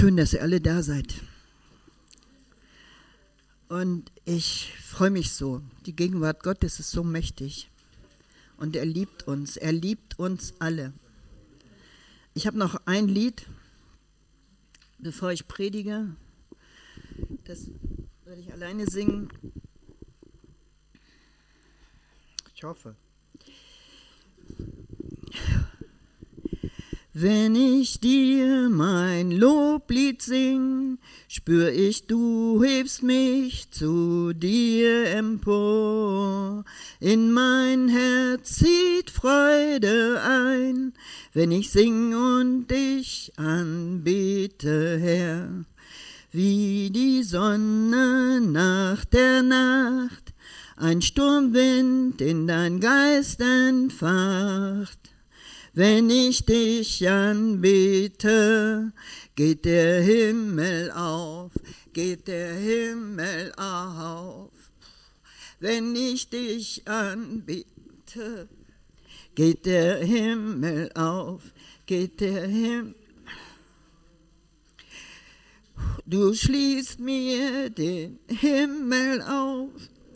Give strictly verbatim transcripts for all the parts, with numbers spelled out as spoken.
Schön, dass ihr alle da seid. Und ich freue mich so. Die Gegenwart Gottes ist so mächtig. Und er liebt uns. Er liebt uns alle. Ich habe noch ein Lied, bevor ich predige. Das werde ich alleine singen. Ich hoffe. Wenn ich dir mein Loblied sing, spür ich, du hebst mich zu dir empor. In mein Herz zieht Freude ein, wenn ich sing und dich anbete, Herr. Wie die Sonne nach der Nacht, ein Sturmwind in dein Geist entfacht. Wenn ich dich anbete, geht der Himmel auf, geht der Himmel auf. Wenn ich dich anbete, geht der Himmel auf, geht der Himmel. Du schließt mir den Himmel auf.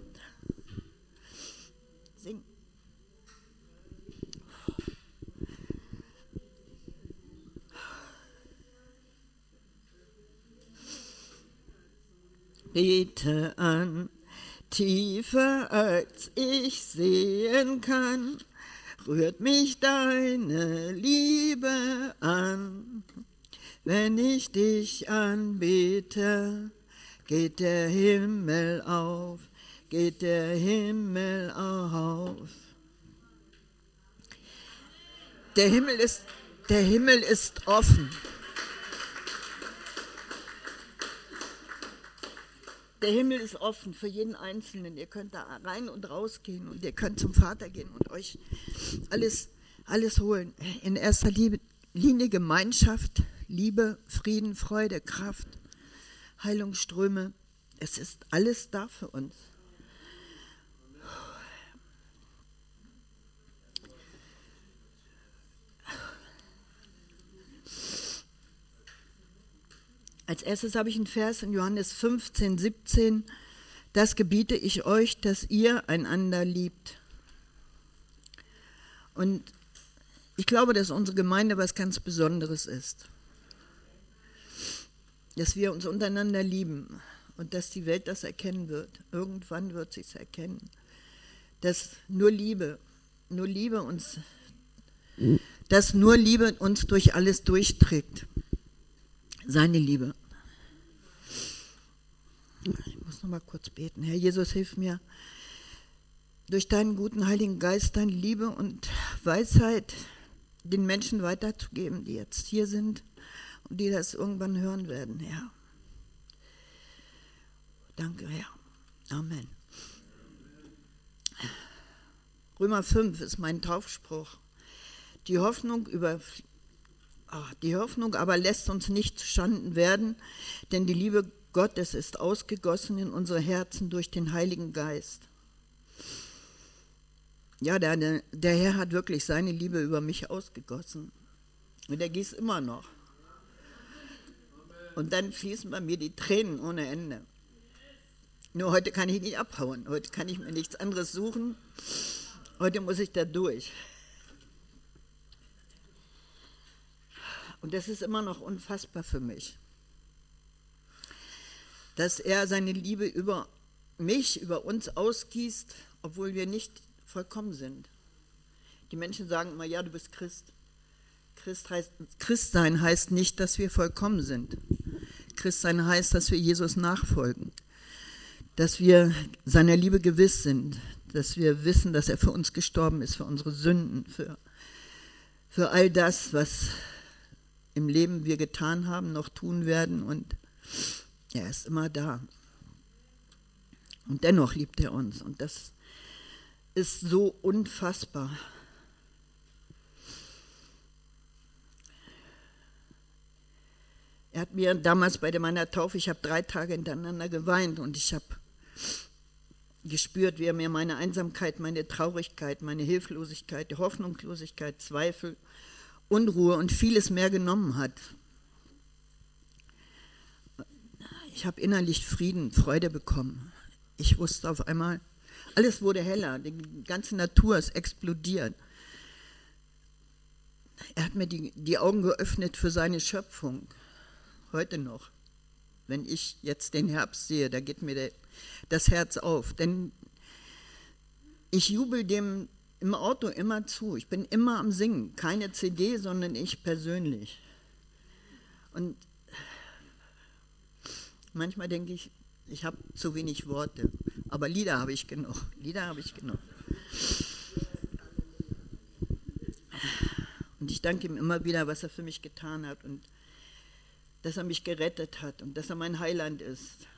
Bete an, tiefer als ich sehen kann, rührt mich deine Liebe an. Wenn ich dich anbete, geht der Himmel auf, geht der Himmel auf. Der Himmel ist, der Himmel ist offen. Der Himmel ist offen für jeden Einzelnen. Ihr könnt da rein und raus gehen und ihr könnt zum Vater gehen und euch alles, alles holen. In erster Linie Gemeinschaft, Liebe, Frieden, Freude, Kraft, Heilungsströme. Es ist alles da für uns. Als erstes habe ich einen Vers in Johannes fünfzehn, siebzehn. Das gebiete ich euch, dass ihr einander liebt. Und ich glaube, dass unsere Gemeinde was ganz Besonderes ist. Dass wir uns untereinander lieben und dass die Welt das erkennen wird. Irgendwann wird sie es erkennen. Dass nur Liebe, nur Liebe uns, dass nur Liebe uns durch alles durchträgt. Seine Liebe. Ich muss noch mal kurz beten. Herr Jesus, hilf mir, durch deinen guten Heiligen Geist, deine Liebe und Weisheit den Menschen weiterzugeben, die jetzt hier sind und die das irgendwann hören werden, Herr. Danke, Herr. Amen. Römer fünf ist mein Taufspruch. Die Hoffnung über Ach, die Hoffnung aber lässt uns nicht zuschanden werden, denn die Liebe Gottes ist ausgegossen in unsere Herzen durch den Heiligen Geist. Ja, der, der Herr hat wirklich seine Liebe über mich ausgegossen. Und er gießt immer noch. Und dann fließen bei mir die Tränen ohne Ende. Nur heute kann ich nicht abhauen. Heute kann ich mir nichts anderes suchen. Heute muss ich da durch. Und das ist immer noch unfassbar für mich, dass er seine Liebe über mich, über uns ausgießt, obwohl wir nicht vollkommen sind. Die Menschen sagen immer, ja, du bist Christ. Christ heißt, Christsein heißt nicht, dass wir vollkommen sind. Christsein heißt, dass wir Jesus nachfolgen, dass wir seiner Liebe gewiss sind, dass wir wissen, dass er für uns gestorben ist, für unsere Sünden, für, für all das, was im Leben wir getan haben, noch tun werden, und er ist immer da. Und dennoch liebt er uns, und das ist so unfassbar. Er hat mir damals bei meiner Taufe, ich habe drei Tage hintereinander geweint und ich habe gespürt, wie er mir meine Einsamkeit, meine Traurigkeit, meine Hilflosigkeit, die Hoffnungslosigkeit, Zweifel, Unruhe und vieles mehr genommen hat. Ich habe innerlich Frieden, Freude bekommen. Ich wusste auf einmal, alles wurde heller, die ganze Natur ist explodiert. Er hat mir die, die Augen geöffnet für seine Schöpfung, heute noch. Wenn ich jetzt den Herbst sehe, da geht mir der, das Herz auf, denn ich jubel dem im Auto immer zu. Ich bin immer am Singen, keine C D, sondern ich persönlich. Und manchmal denke ich, ich habe zu wenig Worte, aber Lieder habe ich genug. Lieder habe ich genug. Und ich danke ihm immer wieder, was er für mich getan hat und dass er mich gerettet hat und dass er mein Heiland ist.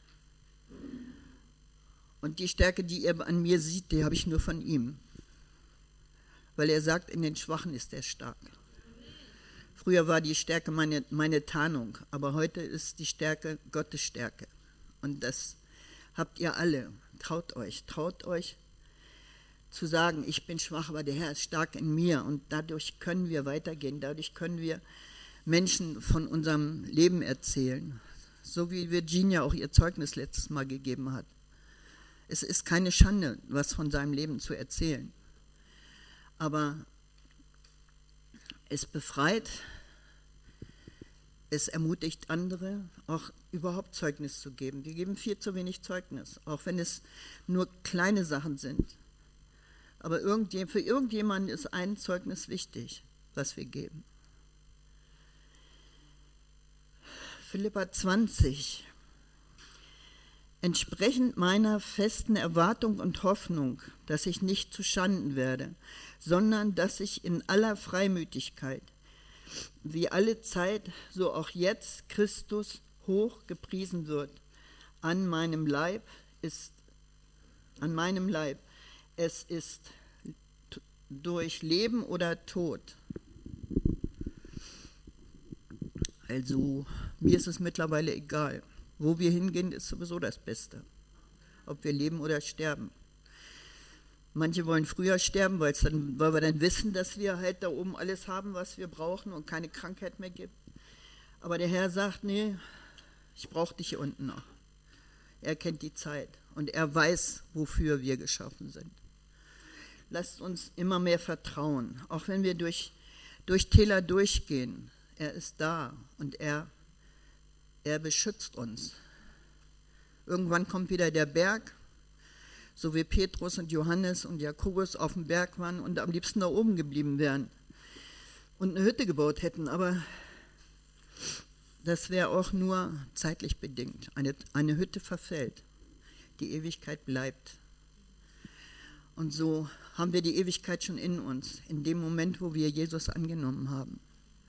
Und die Stärke, die er an mir sieht, die habe ich nur von ihm. Weil er sagt, in den Schwachen ist er stark. Früher war die Stärke meine, meine Tarnung, aber heute ist die Stärke Gottes Stärke. Und das habt ihr alle. Traut euch, traut euch zu sagen, ich bin schwach, aber der Herr ist stark in mir. Und dadurch können wir weitergehen, dadurch können wir Menschen von unserem Leben erzählen. So wie Virginia auch ihr Zeugnis letztes Mal gegeben hat. Es ist keine Schande, was von seinem Leben zu erzählen. Aber es befreit, es ermutigt andere, auch überhaupt Zeugnis zu geben. Wir geben viel zu wenig Zeugnis, auch wenn es nur kleine Sachen sind. Aber für irgendjemanden ist ein Zeugnis wichtig, was wir geben. Philipper zwanzig. Entsprechend meiner festen Erwartung und Hoffnung, dass ich nicht zu Schanden werde, sondern dass ich in aller Freimütigkeit, wie alle Zeit, so auch jetzt Christus hoch gepriesen wird. An meinem Leib ist, an meinem Leib, es ist durch Leben oder Tod. Also mir ist es mittlerweile egal. Wo wir hingehen, ist sowieso das Beste. Ob wir leben oder sterben. Manche wollen früher sterben, weil, dann, weil wir dann wissen, dass wir halt da oben alles haben, was wir brauchen und keine Krankheit mehr gibt. Aber der Herr sagt, nee, ich brauche dich hier unten noch. Er kennt die Zeit und er weiß, wofür wir geschaffen sind. Lasst uns immer mehr vertrauen, auch wenn wir durch, durch Täler durchgehen. Er ist da und er Er beschützt uns. Irgendwann kommt wieder der Berg, so wie Petrus und Johannes und Jakobus auf dem Berg waren und am liebsten da oben geblieben wären und eine Hütte gebaut hätten. Aber das wäre auch nur zeitlich bedingt. Eine, eine Hütte verfällt, die Ewigkeit bleibt. Und so haben wir die Ewigkeit schon in uns, in dem Moment, wo wir Jesus angenommen haben.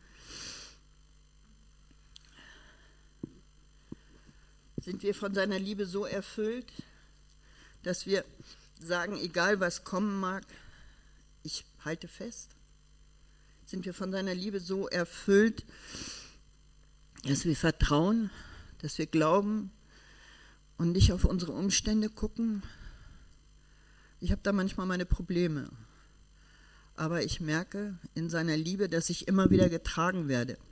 Sind wir von seiner Liebe so erfüllt, dass wir sagen, egal was kommen mag, ich halte fest? Sind wir von seiner Liebe so erfüllt, dass wir vertrauen, dass wir glauben und nicht auf unsere Umstände gucken? Ich habe da manchmal meine Probleme, aber ich merke in seiner Liebe, dass ich immer wieder getragen werde.